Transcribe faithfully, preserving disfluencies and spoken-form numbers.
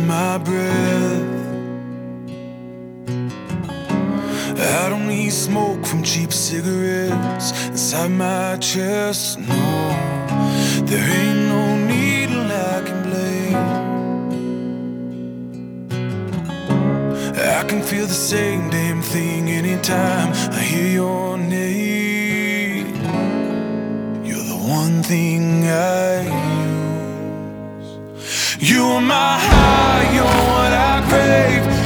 my breath. I don't need smoke from cheap cigarettes inside my chest, no. There ain't no needle I can blame. I can feel the same damn thing anytime I hear your name. You're the one thing I use. You are my high, you're what I crave.